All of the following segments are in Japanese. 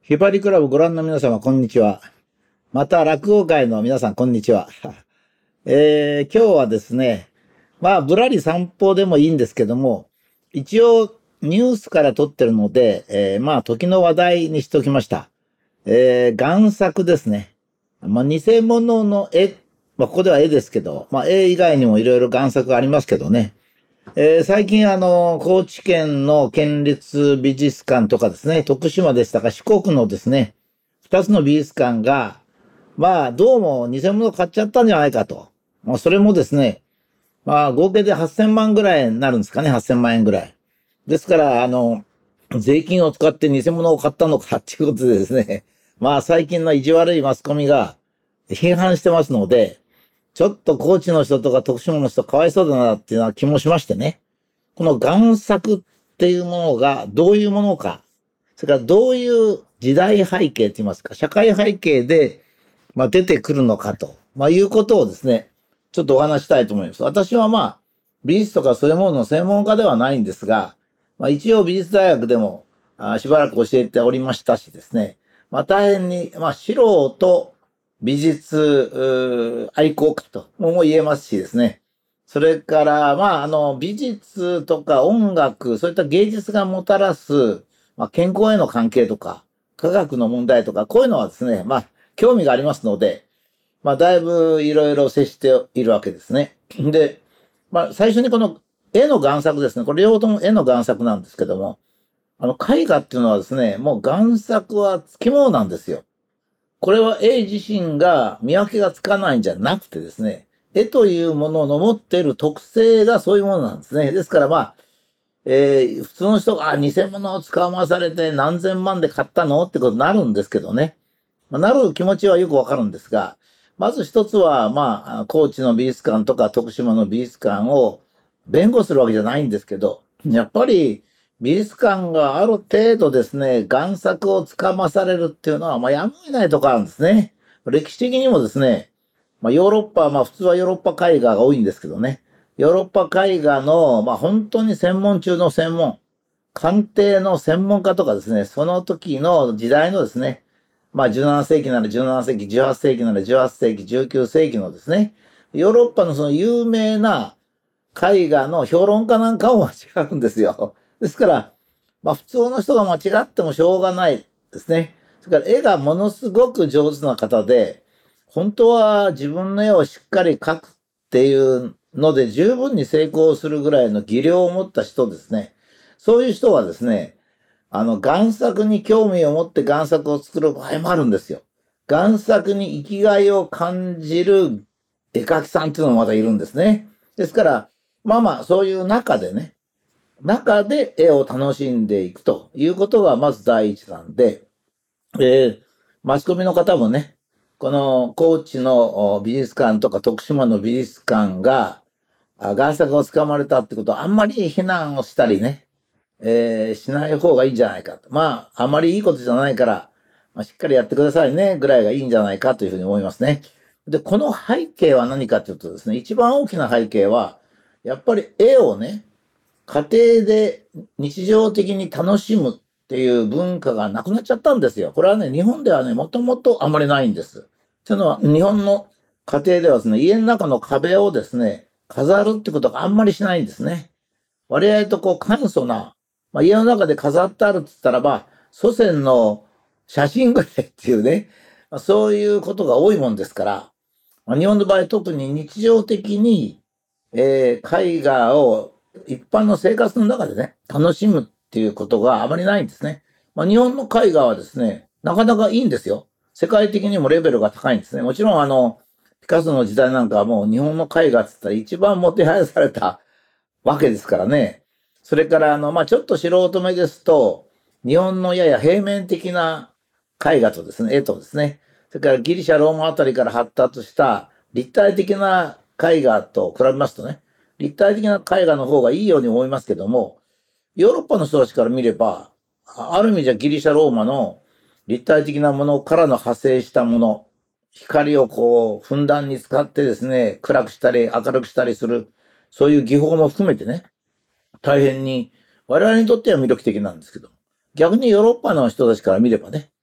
ひばりクラブご覧の皆様、こんにちは。また、落語界の皆さん、こんにちは。今日はですね、ぶらり散歩でもいいんですけども、一応、ニュースから撮ってるので、時の話題にしておきました。贋作ですね。偽物の絵、ここでは絵ですけど、絵以外にもいろいろ贋作がありますけどね。最近高知県の県立美術館とかですね、徳島でしたか四国のですね、二つの美術館が、どうも偽物買っちゃったんじゃないかと。それもですね、合計で8000万ぐらいになるんですかね、8000万円ぐらい。ですから、税金を使って偽物を買ったのかっていうことでですね、最近の意地悪いマスコミが批判してますので、ちょっと高知の人とか徳島の人かわいそうだなっていうような気もしましてね。この贋作っていうものがどういうものか、それからどういう時代背景といいますか、社会背景で、出てくるのかと、いうことをですね、ちょっとお話したいと思います。私は美術とかそういうものの専門家ではないんですが、一応美術大学でもしばらく教えておりましたしですね、大変に、素人美術愛好家とも言えますしですね、それから、美術とか音楽、そういった芸術がもたらす、健康への関係とか、科学の問題とか、こういうのはですね、興味がありますので、だいぶいろいろ接しているわけですね。で、最初にこの絵の贋作ですね。これ両方とも絵の贋作なんですけども、絵画っていうのはですね、もう贋作は付き物なんですよ。これは絵自身が見分けがつかないんじゃなくてですね、絵というものの持っている特性がそういうものなんですね。ですから普通の人が、偽物を使わされて何千万で買ったのってことになるんですけどね。なる気持ちはよくわかるんですが、まず一つは、高知の美術館とか徳島の美術館を弁護するわけじゃないんですけど、やっぱり美術館がある程度ですね、贋作をつかまされるっていうのは、やむを得ないところあるんですね。歴史的にもですね、ヨーロッパ、普通はヨーロッパ絵画が多いんですけどね、ヨーロッパ絵画の、本当に専門中の専門、鑑定の専門家とかですね、その時の時代のですね、17世紀なら17世紀、18世紀なら18世紀、19世紀のですね、ヨーロッパのその有名な絵画の評論家なんかも間違うんですよ。ですから、普通の人が間違ってもしょうがないですね。それから絵がものすごく上手な方で、本当は自分の絵をしっかり描くっていうので十分に成功するぐらいの技量を持った人ですね。そういう人はですね、贋作に興味を持って贋作を作る場合もあるんですよ。贋作に生きがいを感じる絵描きさんっていうのもまたいるんですね。ですから、そういう中で絵を楽しんでいくということがまず第一なんで、マスコミの方もね、この高知の美術館とか徳島の美術館が贋作をつかまれたってことはあんまり非難をしたりね、しない方がいいんじゃないかと。あまりいいことじゃないから、しっかりやってくださいね、ぐらいがいいんじゃないかというふうに思いますね。で、この背景は何かというとですね、一番大きな背景は、やっぱり絵をね、家庭で日常的に楽しむっていう文化がなくなっちゃったんですよ。これはね、日本ではね、もともとあまりないんです。というのは、日本の家庭ではですね、家の中の壁をですね、飾るってことがあんまりしないんですね。割合と簡素な、家の中で飾ってあるって言ったら祖先の写真ぐらいっていうね、そういうことが多いもんですから、日本の場合特に日常的に、絵画を一般の生活の中でね、楽しむっていうことがあまりないんですね。日本の絵画はですね、なかなかいいんですよ。世界的にもレベルが高いんですね。もちろんピカソの時代なんかはもう日本の絵画って言ったら一番もてはやされたわけですからね。それからちょっと素人目ですと、日本のやや平面的な絵画とですね、絵とですね、それからギリシャ、ローマあたりから発達した立体的な絵画と比べますとね、立体的な絵画の方がいいように思いますけども、ヨーロッパの人たちから見れば、ある意味じゃギリシャ、ローマの立体的なものからの派生したもの、光をふんだんに使ってですね、暗くしたり明るくしたりする、そういう技法も含めてね、大変に我々にとっては魅力的なんですけど、逆にヨーロッパの人たちから見ればね、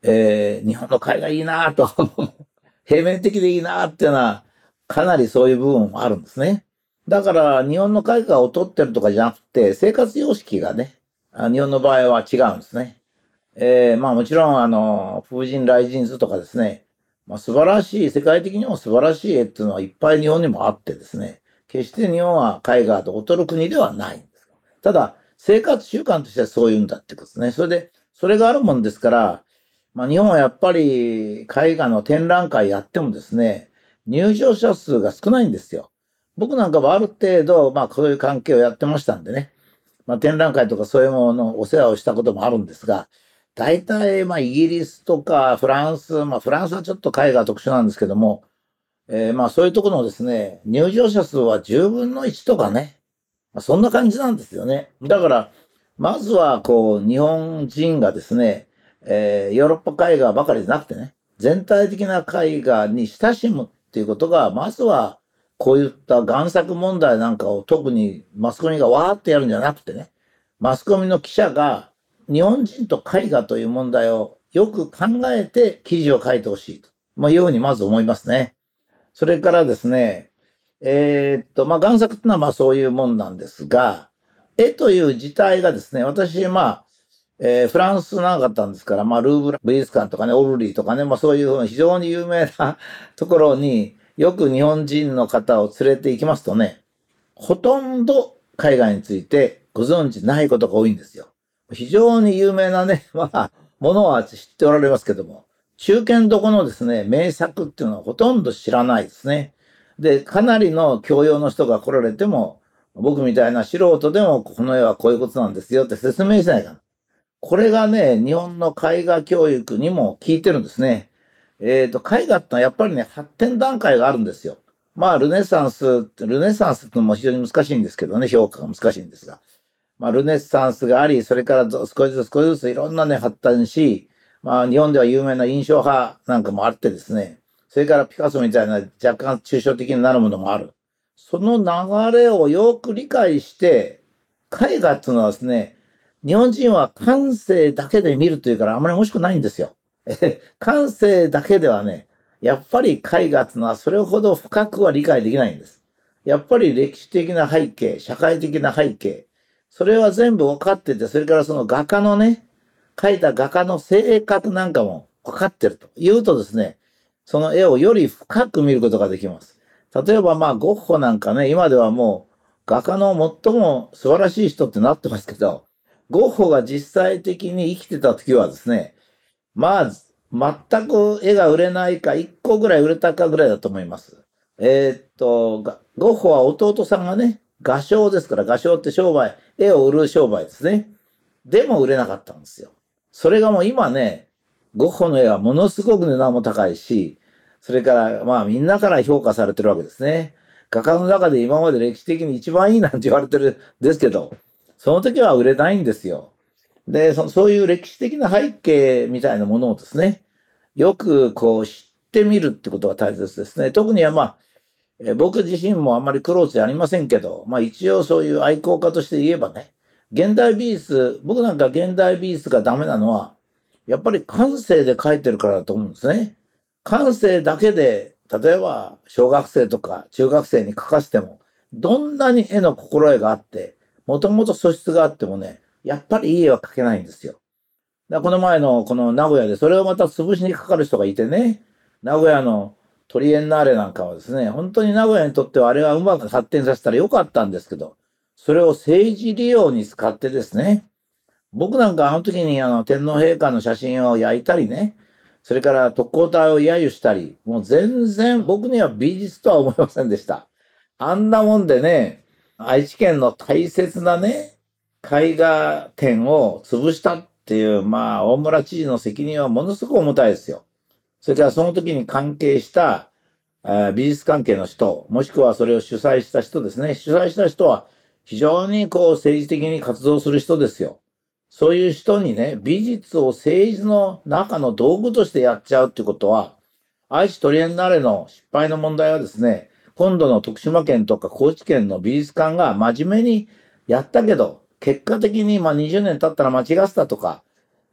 日本の絵画いいなと平面的でいいなっていうのは、かなりそういう部分もあるんですね。だから、日本の絵画を撮ってるとかじゃなくて、生活様式がね、日本の場合は違うんですね。まあもちろん、風神雷神図とかですね、まあ素晴らしい、世界的にも素晴らしい絵っていうのはいっぱい日本にもあってですね、決して日本は絵画と劣る国ではないんです。ただ、生活習慣としてはそういうんだってことですね。それで、それがあるもんですから、まあ日本はやっぱり絵画の展覧会やってもですね、入場者数が少ないんですよ。僕なんかはある程度、まあこういう関係をやってましたんでね、まあ展覧会とかそういうもののお世話をしたこともあるんですが、大体、まあ、イギリスとかフランス、まあ、フランスはちょっと絵画特殊なんですけども、まあ、そういうところのですね、入場者数は10分の1とかね、まあ、そんな感じなんですよね。だから、まずは、こう、日本人がですね、ヨーロッパ絵画ばかりじゃなくてね、全体的な絵画に親しむっていうことが、まずは、こういった贋作問題なんかを特にマスコミがわーってやるんじゃなくてね、マスコミの記者が日本人と絵画という問題をよく考えて記事を書いてほしいと、まあ、いうふうにまず思いますね。それからですね、まあ、贋作ってのはまあそういうもんなんですが、絵という自体がですね、私、まあ、フランス長かったんですから、まあ、ルーブル美術館とかね、オルリーとかね、まあ、そういう非常に有名なところによく日本人の方を連れて行きますとね、ほとんど海外についてご存知ないことが多いんですよ。非常に有名なね、まあ、ものは知っておられますけども、中堅どこのですね、名作っていうのはほとんど知らないですね。で、かなりの教養の人が来られても、僕みたいな素人でも、この絵はこういうことなんですよって説明しないかな。これがね、日本の絵画教育にも効いてるんですね。絵画ってのはやっぱりね、発展段階があるんですよ。まあ、ルネサンスってのも非常に難しいんですけどね、評価が難しいんですが。まあ、ルネサンスがあり、それから少しずついろんなね、発展し、まあ、日本では有名な印象派なんかもあってですね、それからピカソみたいな若干抽象的になるものもある。その流れをよく理解して、絵画っていうのはですね、日本人は感性だけで見るというからあんまり欲しくないんですよ。感性だけではね、やっぱり絵画っていうのはそれほど深くは理解できないんです。やっぱり歴史的な背景、社会的な背景、それは全部分かってて、それからその画家のね、描いた画家の性格なんかも分かってるというとですね、その絵をより深く見ることができます。例えばまあゴッホなんかね、今ではもう画家の最も素晴らしい人ってなってますけど、ゴッホが実際的に生きてた時はですね、まあ、全く絵が売れないか、1個ぐらい売れたかぐらいだと思います。ゴッホは弟さんがね、画商ですから、画商って商売、絵を売る商売ですね。でも売れなかったんですよ。それがもう今ね、ゴッホの絵はものすごく値段も高いし、それからまあみんなから評価されてるわけですね。画家の中で今まで歴史的に一番いいなんて言われてるんですけど、その時は売れないんですよ。で、そういう歴史的な背景みたいなものをですね、よくこう知ってみるってことが大切ですね。特にはまあ、僕自身もあんまりクローズじゃありませんけど、まあ一応そういう愛好家として言えばね、現代美術、僕なんか現代美術がダメなのは、やっぱり感性で描いてるからだと思うんですね。感性だけで、例えば小学生とか中学生に描かせても、どんなに絵の心得があって、もともと素質があってもね、やっぱりいい絵は描けないんですよ。この前のこの名古屋でそれをまた潰しにかかる人がいてね、名古屋のトリエンナーレなんかはですね、本当に名古屋にとってはあれはうまく発展させたらよかったんですけど、それを政治利用に使ってですね、僕なんかあの時に天皇陛下の写真を焼いたりね、それから特攻隊を揶揄したり、もう全然僕には美術とは思いませんでした。あんなもんでね、愛知県の大切なね、絵画展を潰したっていう、まあ、大村知事の責任はものすごく重たいですよ。それからその時に関係した美術関係の人、もしくはそれを主催した人ですね。主催した人は非常にこう政治的に活動する人ですよ。そういう人にね、美術を政治の中の道具としてやっちゃうってことは、愛知トリエンナーレの失敗の問題はですね、今度の徳島県とか高知県の美術館が真面目にやったけど、結果的にまあ20年経ったら間違ってたとか、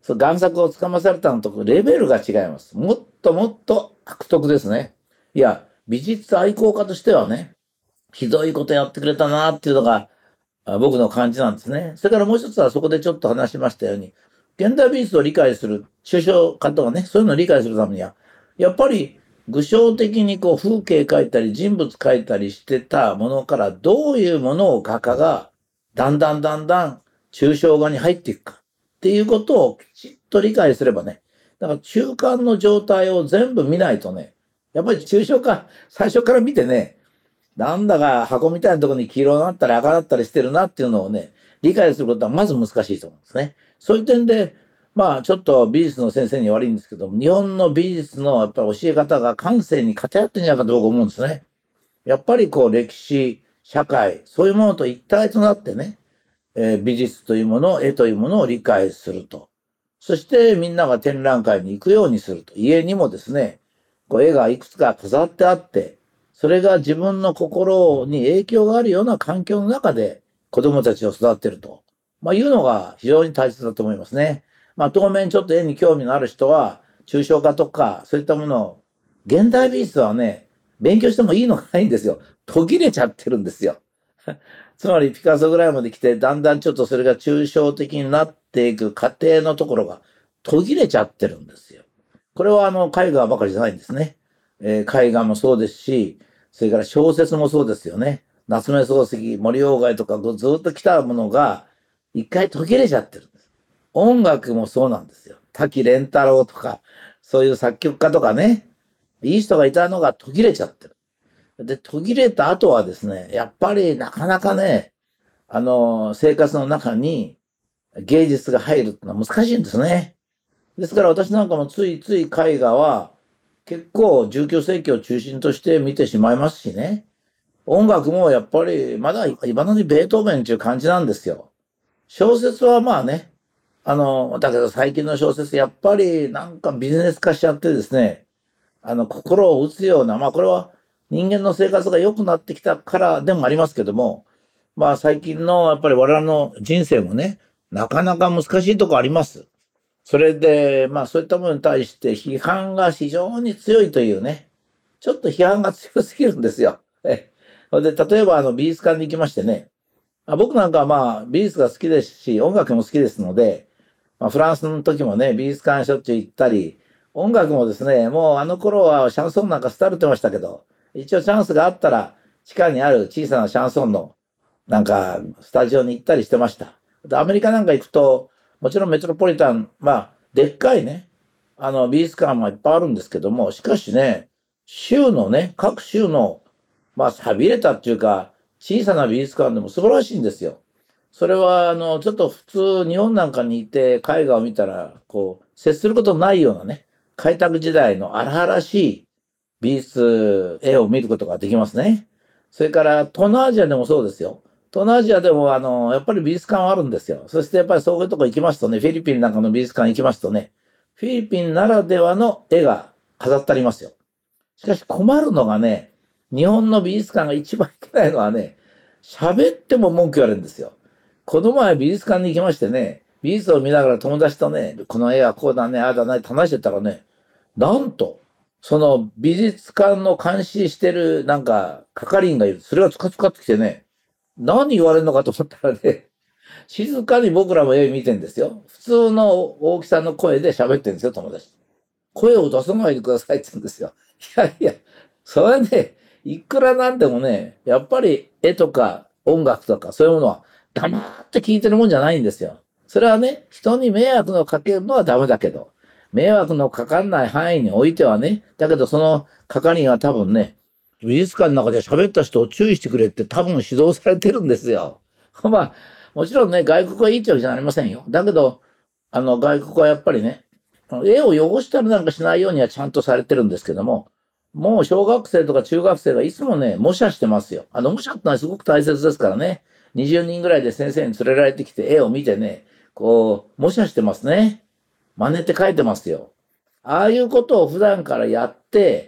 その贋作をつかまされたのとレベルが違います。もっともっと悪徳ですね。いや、美術愛好家としてはね、ひどいことやってくれたなっていうのが僕の感じなんですね。それからもう一つはそこでちょっと話しましたように、現代美術を理解する、抽象化とかね、そういうのを理解するためには、やっぱり具象的にこう風景描いたり人物描いたりしてたものからどういうものを画家がだんだん抽象画に入っていくかっていうことをきちっと理解すればね、だから中間の状態を全部見ないとね、やっぱり抽象画最初から見てね、なんだか箱みたいなところに黄色になったり赤だったりしてるなっていうのをね、理解することはまず難しいと思うんですね。そういう点で、まあちょっと美術の先生に悪いんですけども、日本の美術のやっぱり教え方が感性に偏ってんじゃないかと僕は思うんですね。やっぱりこう歴史、社会、そういうものと一体となってね、美術というもの、絵というものを理解すると。そしてみんなが展覧会に行くようにすると。家にもですね、こう絵がいくつか飾ってあって、それが自分の心に影響があるような環境の中で子供たちを育てると。まあいうのが非常に大切だと思いますね。まあ当面ちょっと絵に興味のある人は、抽象画とかそういったものを、現代美術はね、勉強してもいいのがないんですよ。途切れちゃってるんですよ。つまりピカソぐらいまで来て、だんだんちょっとそれが抽象的になっていく過程のところが途切れちゃってるんですよ。これは絵画ばかりじゃないんですね。絵画もそうですし、それから小説もそうですよね。夏目漱石、森鴎外とかずっと来たものが一回途切れちゃってるんです。音楽もそうなんですよ。滝廉太郎とか、そういう作曲家とかね、いい人がいたのが途切れちゃってる。で、途切れた後はですね、やっぱりなかなかね、生活の中に芸術が入るってのは難しいんですね。ですから私なんかもついつい絵画は結構19世紀を中心として見てしまいますしね。音楽もやっぱりまだ今のにベートーベンっていう感じなんですよ。小説はまあね、だけど最近の小説やっぱりなんかビジネス化しちゃってですね、心を打つような、まあこれは人間の生活が良くなってきたからでもありますけども、まあ最近のやっぱり我々の人生もね、なかなか難しいとこあります。それで、まあそういったものに対して批判が非常に強いというね、ちょっと批判が強すぎるんですよ。で、例えば美術館に行きましてね、僕なんかはまあ美術が好きですし、音楽も好きですので、まあ、フランスの時もね、美術館しょっちゅう行ったり、音楽もですね、もうあの頃はシャンソンなんか廃れてましたけど、一応チャンスがあったら、地下にある小さなシャンソンの、なんか、スタジオに行ったりしてました。でアメリカなんか行くと、もちろんメトロポリタン、まあ、でっかいね、美術館もいっぱいあるんですけども、しかしね、州のね、各州の、まあ、寂れたっていうか、小さな美術館でも素晴らしいんですよ。それは、ちょっと普通、日本なんかにいて絵画を見たら、こう、接することないようなね、開拓時代の荒々しい美術、絵を見ることができますね。それから、東南アジアでもそうですよ。東南アジアでも、やっぱり美術館はあるんですよ。そしてやっぱりそういうとこ行きますとね、フィリピンなんかの美術館行きますとね、フィリピンならではの絵が飾ってありますよ。しかし困るのがね、日本の美術館が一番いけないのはね、喋っても文句言われるんですよ。この前美術館に行きましてね、美術を見ながら友達とね、この絵はこうだね、ああだねって話してたらね、なんと、その美術館の監視してるなんか係員がいる。それがつかつかってきてね、何言われるのかと思ったらね、静かに僕らも絵見てんですよ。普通の大きさの声で喋ってんですよ、友達。声を出さないでくださいって言うんですよ。いやいや、それね、いくらなんでもね、やっぱり絵とか音楽とかそういうものは黙って聞いてるもんじゃないんですよ。それはね、人に迷惑のかけるのはダメだけど、迷惑のかかんない範囲においてはね、だけどその係員は多分ね、美術館の中で喋った人を注意してくれって多分指導されてるんですよ。まあ、もちろんね、外国はいいってわけじゃありませんよ。だけど、外国はやっぱりね、絵を汚したりなんかしないようにはちゃんとされてるんですけども、もう小学生とか中学生がいつもね、模写してますよ。模写ってのはすごく大切ですからね。20人ぐらいで先生に連れられてきて絵を見てね、こう、模写してますね。真似て描いてますよ。ああいうことを普段からやって、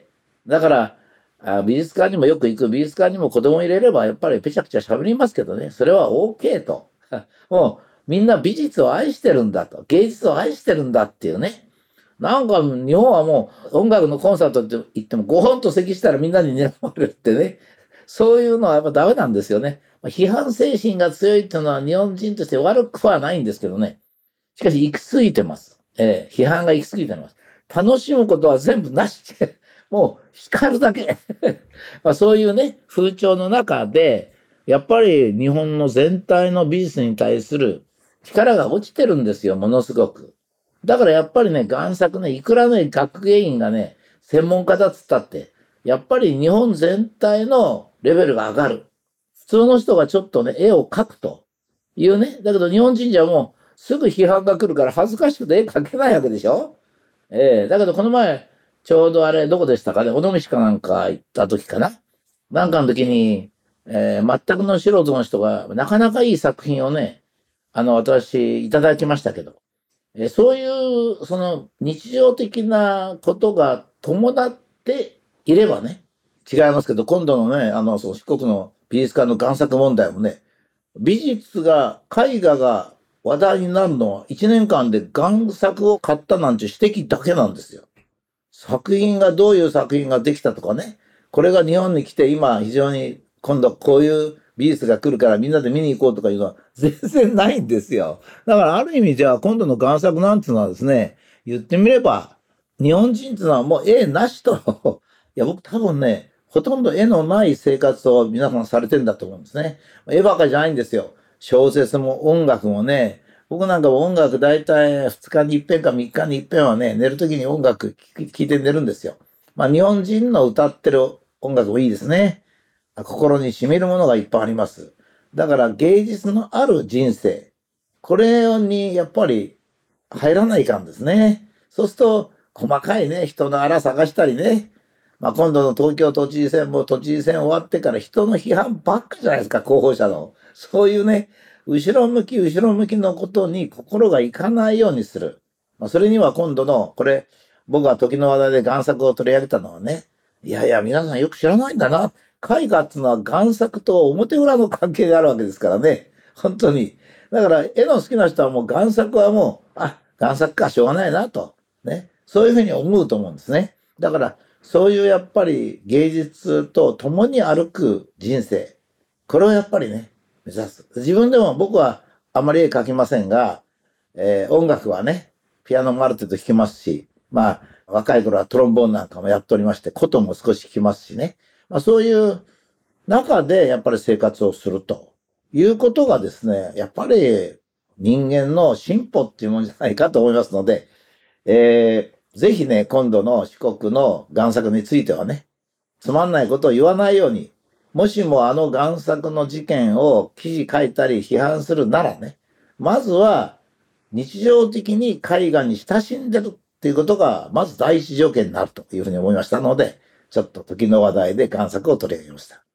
だから、美術館にもよく行く、美術館にも子供入れればやっぱりぺちゃくちゃ喋りますけどね、それは OK と。もみんな美術を愛してるんだと、芸術を愛してるんだっていうね。なんか日本はもう音楽のコンサートって言っても5本と席したらみんなに睨まれるってね。そういうのはやっぱダメなんですよね。批判精神が強いっていうのは日本人として悪くはないんですけどね。しかし行き過ぎてます。批判が行き過ぎてます。楽しむことは全部なしで、もう光るだけ。そういうね、風潮の中で、やっぱり日本の全体の美術に対する力が落ちてるんですよ、ものすごく。だからやっぱりね、贋作ね、いくらね、学芸員がね、専門家だっつったって、やっぱり日本全体のレベルが上がる。普通の人がちょっとね、絵を描くというね。だけど日本人じゃもうすぐ批判が来るから恥ずかしくて絵描けないわけでしょ。だけどこの前、ちょうどあれ、どこでしたかね、尾道かなんか行った時かな。なんかの時に、全くの素人の人がなかなかいい作品をね、私いただきましたけど、そういう、その日常的なことが伴っていればね、違いますけど、今度のね、その四国の美術館の贋作問題もね、美術が、絵画が話題になるのは1年間で贋作を買ったなんて指摘だけなんですよ。作品がどういう作品ができたとかね、これが日本に来て今非常に今度こういう美術が来るからみんなで見に行こうとかいうのは全然ないんですよ。だからある意味じゃあ今度の贋作なんていうのはですね、言ってみれば日本人っていうのはもう絵なしと、いや僕多分ね、ほとんど絵のない生活を皆さんされてんだと思うんですね。絵ばかりじゃないんですよ。小説も音楽もね、僕なんかも音楽大体2日に一遍か3日に一遍はね、寝るときに音楽聴いて寝るんですよ。日本人の歌ってる音楽もいいですね。心に染みるものがいっぱいあります。だから芸術のある人生、これにやっぱり入らないかんですね。そうすると、細かいね、人のあら探したりね。今度の東京都知事選も都知事選終わってから人の批判ばっかじゃないですか、候補者の。そういうね、後ろ向きのことに心がいかないようにする。それには今度の、これ、僕は時の話題で贋作を取り上げたのはね、いやいや、皆さんよく知らないんだな。絵画っていうのは贋作と表裏の関係があるわけですからね。本当に。だから、絵の好きな人はもう贋作はもう、贋作かしょうがないなと。ね。そういうふうに思うと思うんですね。だから、そういうやっぱり芸術と共に歩く人生。これをやっぱりね、目指す。自分でも僕はあまり絵描きませんが、音楽はね、ピアノもある程度弾きますし、若い頃はトロンボーンなんかもやっておりまして、琴も少し弾きますしね。そういう中でやっぱり生活をするということがですね、やっぱり人間の進歩っていうもんじゃないかと思いますので、ぜひね、今度の四国の贋作についてはね、つまんないことを言わないように、もしもあの贋作の事件を記事書いたり批判するならね、まずは日常的に絵画に親しんでるっていうことが、まず第一条件になるというふうに思いましたので、ちょっと時の話題で贋作を取り上げました。